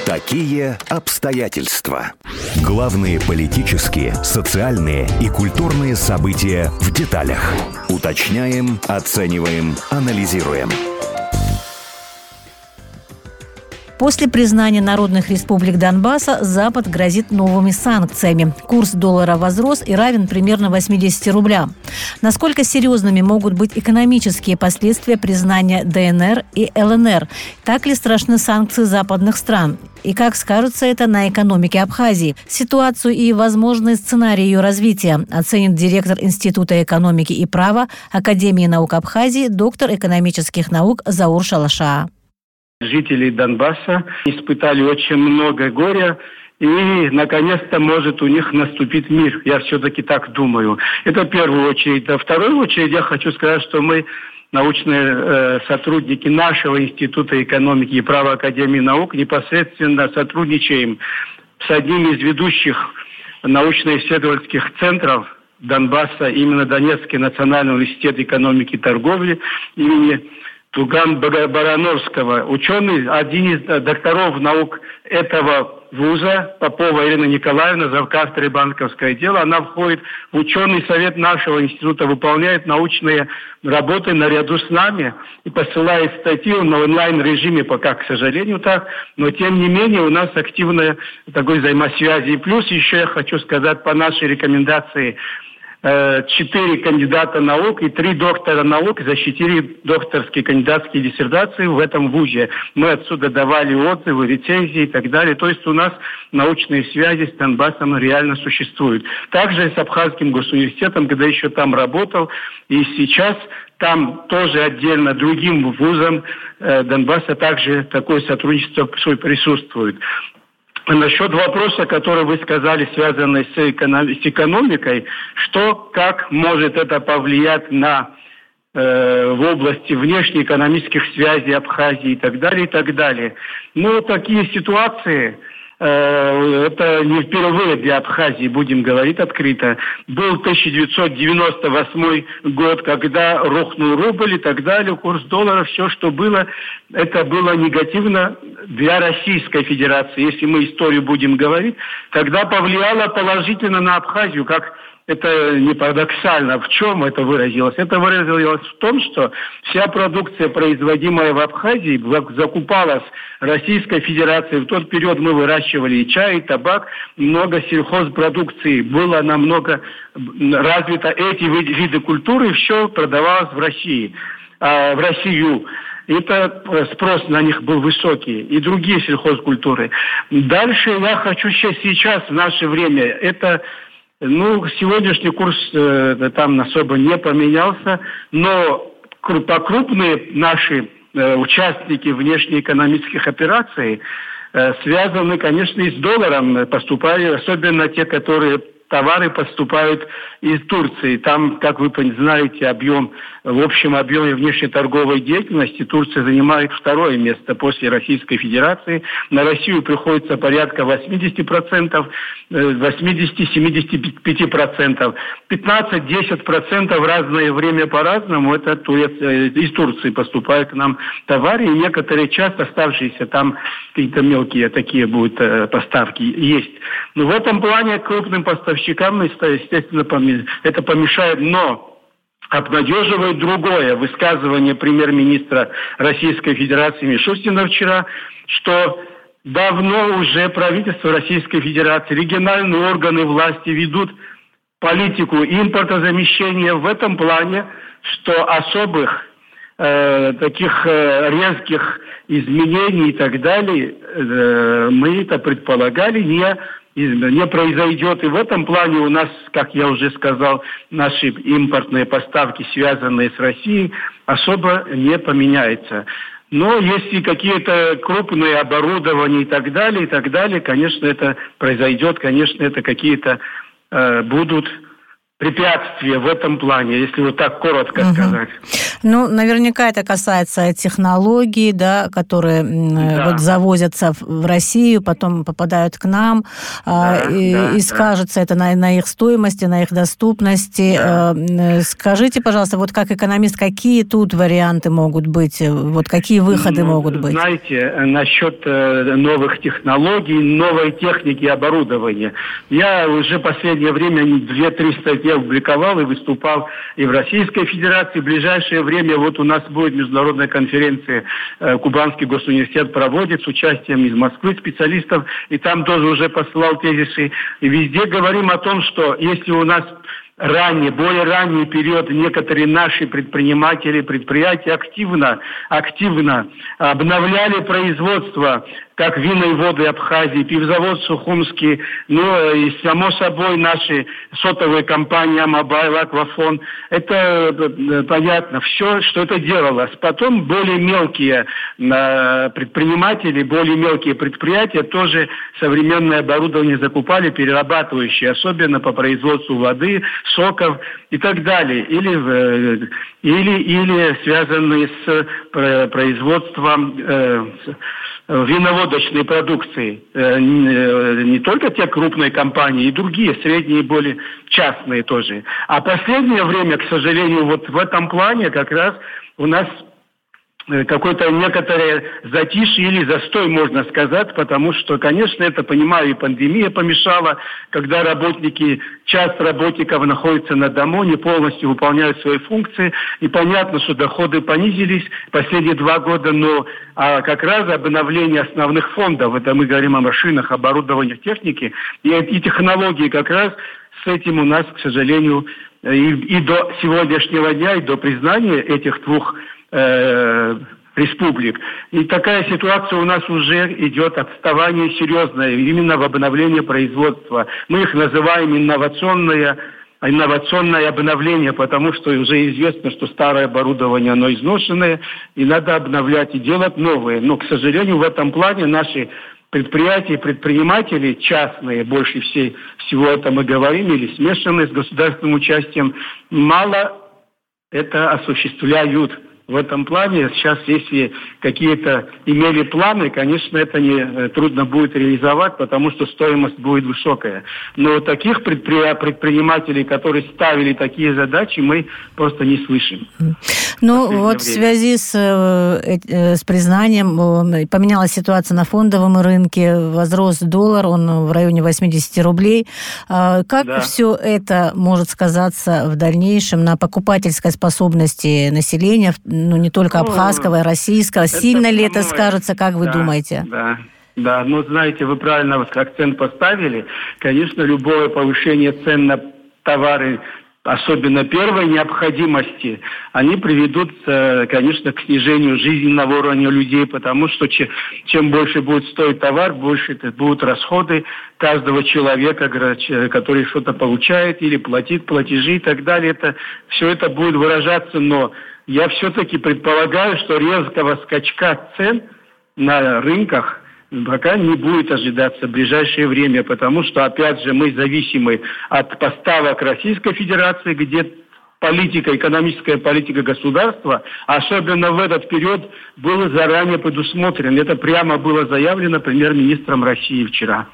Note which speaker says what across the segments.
Speaker 1: Такие обстоятельства. Главные политические, социальные и культурные события в деталях. Уточняем, оцениваем, анализируем.
Speaker 2: После признания народных республик Донбасса Запад грозит новыми санкциями. Курс доллара возрос и равен примерно 80 рублям. Насколько серьезными могут быть экономические последствия признания ДНР и ЛНР? Так ли страшны санкции западных стран? И как скажется это на экономике Абхазии? Ситуацию и возможные сценарии ее развития оценит директор Института экономики и права Академии наук Абхазии, доктор экономических наук Заур Шалашаа.
Speaker 3: Жители Донбасса испытали очень много горя, и, наконец-то, может у них наступить мир. Я все-таки так думаю. Это в первую очередь. А в вторую очередь я хочу сказать, что мы, научные сотрудники нашего Института экономики и права Академии наук, непосредственно сотрудничаем с одним из ведущих научно-исследовательских центров Донбасса, именно Донецкий национальный университет экономики и торговли имени Туган-Барановского. Ученый, один из докторов наук этого вуза, Попова Ирина Николаевна, завкафедрой банковское дело, она входит в ученый совет нашего института, выполняет научные работы наряду с нами и посылает статьи на онлайн-режиме, пока, к сожалению, так, но тем не менее у нас активная такой взаимосвязи. И плюс еще я хочу сказать, по нашей рекомендации, 4 кандидата наук и 3 доктора наук защитили докторские кандидатские диссертации в этом вузе. Мы отсюда давали отзывы, рецензии и так далее. То есть у нас научные связи с Донбассом реально существуют. Также с Абхазским госуниверситетом, когда еще там работал, и сейчас там тоже отдельно другим вузам Донбасса также такое сотрудничество присутствует. Насчет вопроса, который вы сказали, связанный с экономикой, что, как может это повлиять на в области внешнеэкономических связей Абхазии и так далее, и так далее. Но такие ситуации, это не впервые для Абхазии, будем говорить открыто. Был 1998 год, когда рухнул рубль и так далее, курс доллара, все, что было, это было негативно для Российской Федерации. Если мы историю будем говорить, тогда повлияло положительно на Абхазию, как это не парадоксально. В чем это выразилось? Это выразилось в том, что вся продукция, производимая в Абхазии, закупалась Российской Федерацией. В тот период мы выращивали и чай, и табак, много сельхозпродукции. Было намного развито эти виды культуры, и все продавалось в России, в Россию. Это спрос на них был высокий. И другие сельхозкультуры. Дальше я хочу сейчас, в наше время, это... сегодняшний курс там особо не поменялся, но крупные наши участники внешнеэкономических операций связаны, конечно, и с долларом, поступают, особенно те, которые товары поступают из Турции. Там, как вы знаете, в общем объеме внешнеторговой деятельности Турция занимает второе место после Российской Федерации. На Россию приходится порядка 80%, 80-75%. 15-10% в разное время по-разному. Это из Турции поступают к нам товары, и некоторые часть оставшиеся там какие-то мелкие такие будут поставки есть. Но в этом плане крупным поставщикам, естественно, это помешает, но обнадеживает другое высказывание премьер-министра Российской Федерации Мишустина вчера, что давно уже правительство Российской Федерации, региональные органы власти ведут политику импортозамещения в этом плане, что особых таких резких изменений и так далее мы это предполагали не произойдет. И в этом плане у нас, как я уже сказал, наши импортные поставки, связанные с Россией, особо не поменяются. Но если какие-то крупные оборудования и так далее, конечно, это произойдет, конечно, это какие-то будут препятствия в этом плане, если вот так коротко сказать.
Speaker 2: Ну, наверняка это касается технологий, да, которые вот завозятся в Россию, потом попадают к нам, и скажется это на их стоимости, на их доступности. Скажите, пожалуйста, вот как экономист, какие тут варианты могут быть, вот какие выходы могут быть?
Speaker 3: Знаете, насчет новых технологий, новой техники и оборудования. Я уже в последнее время 2-3 статьи опубликовал и выступал и в Российской Федерации. В ближайшее время вот у нас будет международная конференция, Кубанский госуниверситет проводит с участием из Москвы специалистов, и там тоже уже посылал тезисы. И везде говорим о том, что если у нас более ранний период некоторые наши предприниматели, предприятия активно обновляли производство, как вина и воды Абхазии, пивзавод Сухумский, ну и само собой наши сотовые компании Амобайл, Аквафон. Это понятно, все, что это делалось. Потом более мелкие предприниматели, более мелкие предприятия тоже современное оборудование закупали, перерабатывающие, особенно по производству воды, соков и так далее. Или связанные с производством виноводочной продукции. Не только те крупные компании, и другие, средние, более частные тоже. А последнее время, к сожалению, вот в этом плане как раз у нас какое-то некоторое затишье или застой, можно сказать, потому что, конечно, это, понимаю, и пандемия помешала, когда часть работников находится на дому, не полностью выполняют свои функции, и понятно, что доходы понизились последние 2 года, но как раз обновление основных фондов, это мы говорим о машинах, оборудовании, технике, и технологии как раз с этим у нас, к сожалению, и до сегодняшнего дня, и до признания этих 2 республик. И такая ситуация у нас уже идет, отставание серьезное, именно в обновлении производства. Мы их называем инновационное обновление, потому что уже известно, что старое оборудование, оно изношенное, и надо обновлять и делать новые. Но, к сожалению, в этом плане наши предприятия, предприниматели частные, больше всего это мы говорим, или смешанные с государственным участием, мало это осуществляют. В этом плане сейчас, если какие-то имели планы, конечно, это трудно будет реализовать, потому что стоимость будет высокая. Но таких предпринимателей, которые ставили такие задачи, мы просто не слышим.
Speaker 2: Ну, вот в связи с признанием поменялась ситуация на фондовом рынке, возрос доллар, он в районе 80 рублей. Как все это может сказаться в дальнейшем на покупательской способности населения, ну, не только абхазского, российского? Сильно ли это скажется, как вы думаете?
Speaker 3: Да, ну, знаете, вы правильно акцент поставили. Конечно, любое повышение цен на товары, особенно первой необходимости, они приведут, конечно, к снижению жизненного уровня людей, потому что чем больше будет стоить товар, больше это будут расходы каждого человека, который что-то получает или платит платежи и так далее. Все это будет выражаться, но я все-таки предполагаю, что резкого скачка цен на рынках пока не будет ожидаться в ближайшее время, потому что, опять же, мы зависимы от поставок Российской Федерации, где экономическая политика государства, особенно в этот период, была заранее предусмотрена. Это прямо было заявлено премьер-министром России вчера.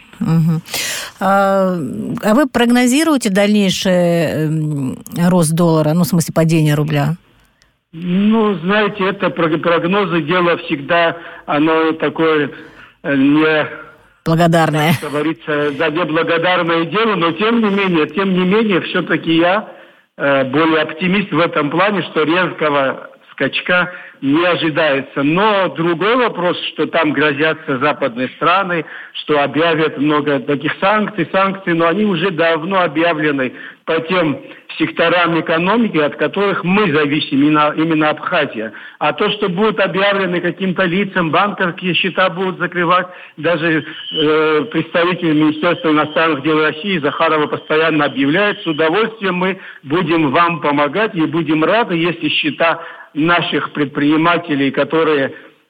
Speaker 2: А вы прогнозируете дальнейший рост доллара, ну, в смысле, падение рубля?
Speaker 3: Ну, знаете, это прогнозы, дело всегда, оно такое
Speaker 2: благодарное.
Speaker 3: Как говорится, неблагодарное дело, но тем не менее, все-таки я более оптимист в этом плане, что резкого скачка не ожидается. Но другой вопрос, что там грозятся западные страны, что объявят много таких санкций, но они уже давно объявлены по тем секторам экономики, от которых мы зависим, именно Абхазия. А то, что будут объявлены каким-то лицам, банковские счета будут закрывать, даже представитель Министерства иностранных дел России Захарова постоянно объявляет, с удовольствием мы будем вам помогать и будем рады, если счета наших предпринимателей, которые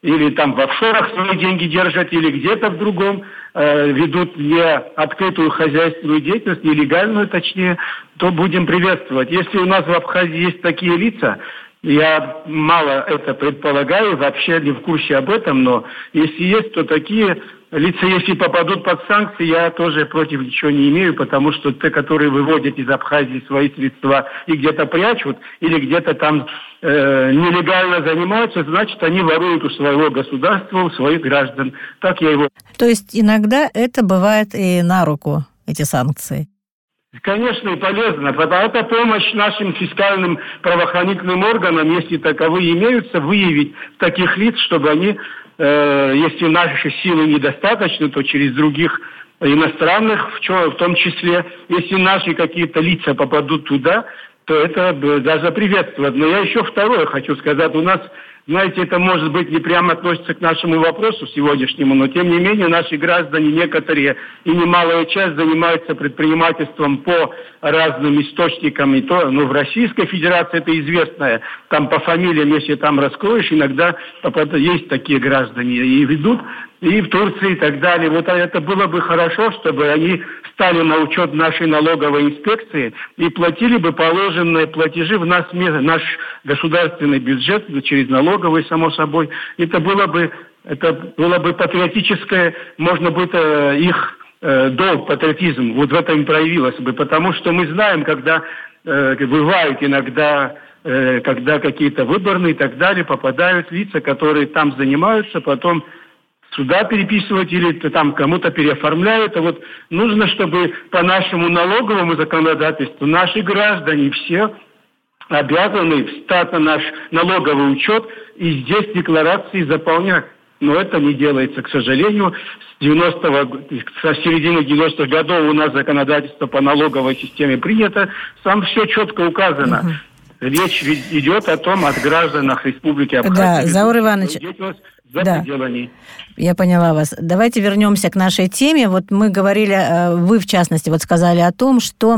Speaker 3: или там в офшорах свои деньги держат, или где-то в другом ведут не открытую хозяйственную деятельность, нелегальную точнее, то будем приветствовать. Если у нас в Абхазии есть такие лица, я мало это предполагаю, вообще не в курсе об этом, но если есть, то такие лица, если попадут под санкции, я тоже против ничего не имею, потому что те, которые выводят из Абхазии свои средства и где-то прячут, или где-то там нелегально занимаются, значит, они воруют у своего государства, у своих граждан. Так я его...
Speaker 2: То есть иногда это бывает и на руку, эти санкции?
Speaker 3: Конечно, и полезно. Это помощь нашим фискальным правоохранительным органам, если таковые имеются, выявить таких лиц, чтобы они, если наши силы недостаточны, то через других иностранных, в том числе, если наши какие-то лица попадут туда, то это даже приветствует. Но я еще второе хочу сказать. У нас, знаете, это, может быть, не прямо относится к нашему вопросу сегодняшнему, но, тем не менее, наши граждане, некоторые и немалая часть, занимаются предпринимательством по разным источникам. И то, в Российской Федерации это известное. Там по фамилиям, если там раскроешь, иногда есть такие граждане и ведут, и в Турции и так далее. Вот это было бы хорошо, чтобы они стали на учет нашей налоговой инспекции и платили бы положенные платежи в наш государственный бюджет через налоговый, само собой. Это было бы патриотическое, можно быть, их долг, патриотизм. Вот в этом проявилось бы. Потому что мы знаем, когда бывает иногда, когда какие-то выборные и так далее, попадают лица, которые там занимаются, потом сюда переписывать или там кому-то переоформляют. А вот нужно, чтобы по нашему налоговому законодательству наши граждане все обязаны встать на наш налоговый учет и здесь декларации заполнять. Но это не делается, к сожалению. С середины 90-х годов у нас законодательство по налоговой системе принято. Там все четко указано. Речь идет о том, от гражданах Республики Абхазия.
Speaker 2: Да, Заур Иванович,
Speaker 3: да.
Speaker 2: Я поняла вас. Давайте вернемся к нашей теме. Вот мы говорили, вы в частности вот сказали о том, что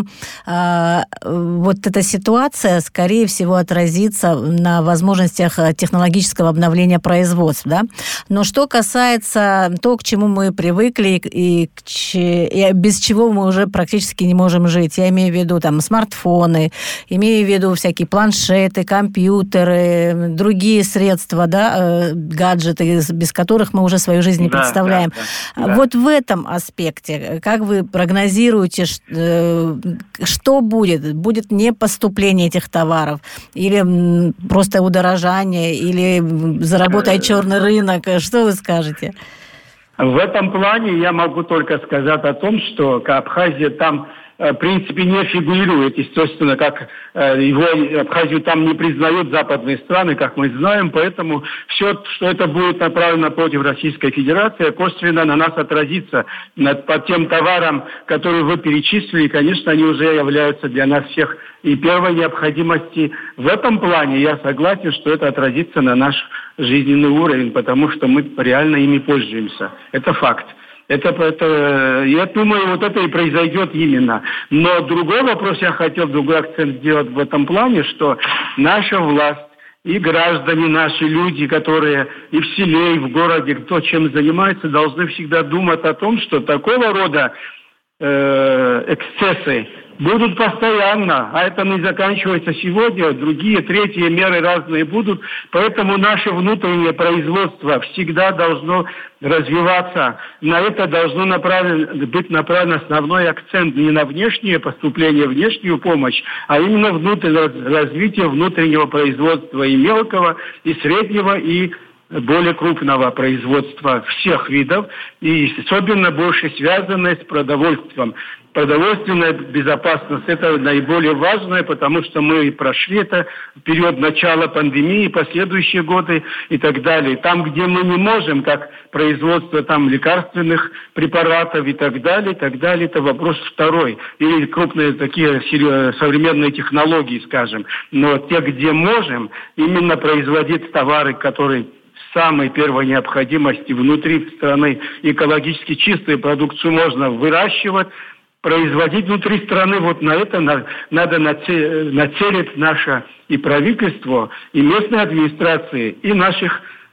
Speaker 2: вот эта ситуация, скорее всего, отразится на возможностях технологического обновления производств, да? Но что касается того, к чему мы привыкли и без чего мы уже практически не можем жить, я имею в виду там смартфоны, имею в виду всякие планшеты, компьютеры, другие средства, да, гаджеты, без которых мы уже свою жизнь не представляем. Да. Вот в этом аспекте, как вы прогнозируете, что будет? Будет не поступление этих товаров, или просто удорожание, или заработает черный рынок? Что вы скажете?
Speaker 3: В этом плане я могу только сказать о том, что Абхазия там в принципе не фигурирует, естественно, как Абхазию там не признают западные страны, как мы знаем, поэтому все, что это будет направлено против Российской Федерации, косвенно на нас отразится. По тем товарам, которые вы перечислили, конечно, они уже являются для нас всех и первой необходимости. В этом плане я согласен, что это отразится на наш жизненный уровень, потому что мы реально ими пользуемся. Это факт. Я думаю, вот это и произойдет именно. Но другой вопрос я хотел, другой акцент сделать в этом плане, что наша власть и граждане, наши люди, которые и в селе, и в городе, кто чем занимается, должны всегда думать о том, что такого рода эксцессы будут постоянно, а это не заканчивается сегодня, другие, третьи меры разные будут, поэтому наше внутреннее производство всегда должно развиваться, на это должно быть направлен основной акцент не на внешнее поступление, внешнюю помощь, а именно развитие внутреннего производства и мелкого, и среднего, и более крупного производства всех видов, и особенно больше связанное с продовольствием. Продовольственная безопасность – это наиболее важное, потому что мы прошли это в период начала пандемии, последующие годы и так далее. Там, где мы не можем, как производство там лекарственных препаратов и так далее, это вопрос второй. Или крупные такие современные технологии, скажем. Но те, где можем, именно производить товары, которые самой первой необходимости внутри страны, экологически чистую продукцию можно выращивать, производить внутри страны. Вот на это надо нацелить наше и правительство, и местные администрации, и наших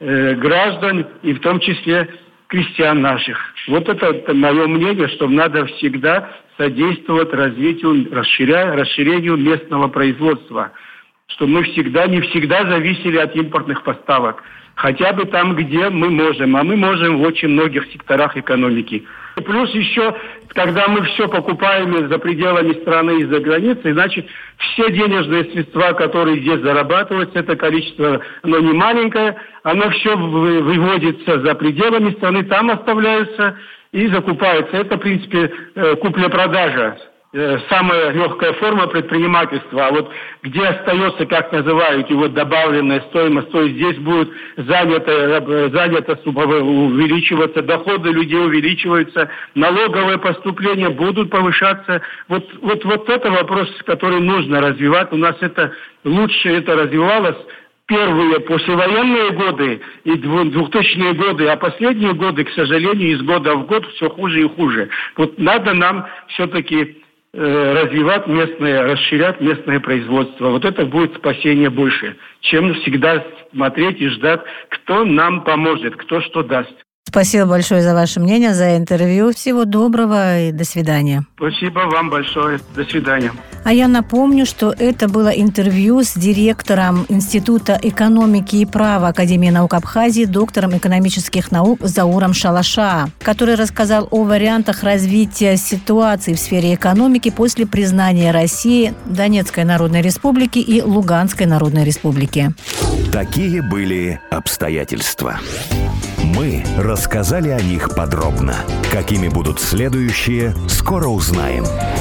Speaker 3: граждан, и в том числе крестьян наших. Вот это мое мнение, что надо всегда содействовать развитию, расширению местного производства. Что мы не всегда зависели от импортных поставок. Хотя бы там, где мы можем. А мы можем в очень многих секторах экономики. Плюс еще, когда мы все покупаем за пределами страны и за границей, значит, все денежные средства, которые здесь зарабатываются, это количество, оно не маленькое, оно все выводится за пределами страны, там оставляются и закупаются. Это, в принципе, купля-продажа. Самая легкая форма предпринимательства. А вот где остается, как называют его, добавленная стоимость, то есть здесь будет занято увеличиваться, доходы людей увеличиваются, налоговые поступления будут повышаться. Вот это вопрос, который нужно развивать. У нас лучше развивалось первые послевоенные годы и 2000-е годы, а последние годы, к сожалению, из года в год все хуже и хуже. Вот надо нам все-таки развивать расширять местное производство. Вот это будет спасение больше, чем всегда смотреть и ждать, кто нам поможет, кто что даст.
Speaker 2: Спасибо большое за ваше мнение, за интервью. Всего доброго и до свидания.
Speaker 3: Спасибо вам большое. До свидания.
Speaker 2: А я напомню, что это было интервью с директором Института экономики и права Академии наук Абхазии, доктором экономических наук Зауром Шалаша, который рассказал о вариантах развития ситуации в сфере экономики после признания России, Донецкой Народной Республики и Луганской Народной Республики.
Speaker 1: Такие были обстоятельства. Мы рассказали о них подробно. Какими будут следующие, скоро узнаем.